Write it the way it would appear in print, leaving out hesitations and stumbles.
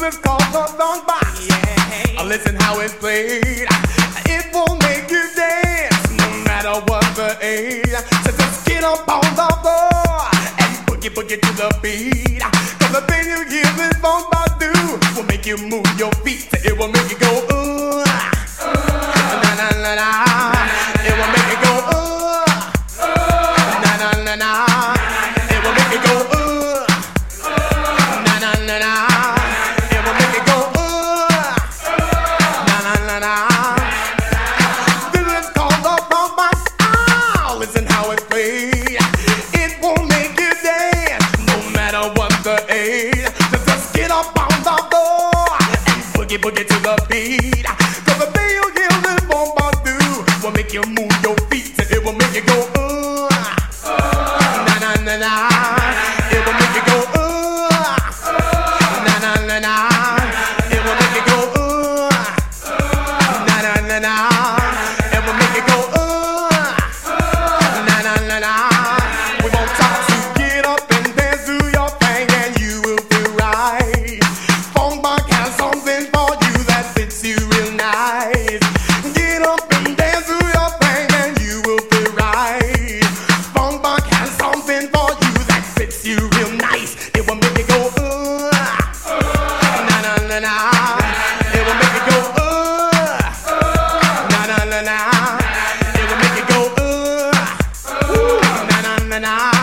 is called the songbox. Yeah. Listen how it's played. It will make you dance no matter what the age. So just get up on the floor and boogie boogie to the beat. Cause the thing you hear this songbox do will make you move your feet. It will make you go ooh, na na na na. It will make you go ooh, na na na na. It will make you go ooh, na na na na. It will make you go ooh, na na na na. This is called the songbox. Ah, listen how it's played. It will make you dance no matter what the age. Just get up on the floor and boogie boogie to the beat. Cause the thing you hear this songbox do will make you move your feet. It will make you go ooh, na na na na. It will make you go ooh, na na na na. It will make you go ooh, na na na na. It will make you go ooh, na na na na. We gon' talk to get up and dance, do your thing and you will feel right. Funk has something for you that fits you real nice. Get up and dance, do your thing and you will feel right. Funk has something for you that fits you real nice. It will make you go ooh, na na na na. It will make you go ooh, na na na na. It will make you go ooh, na na na na.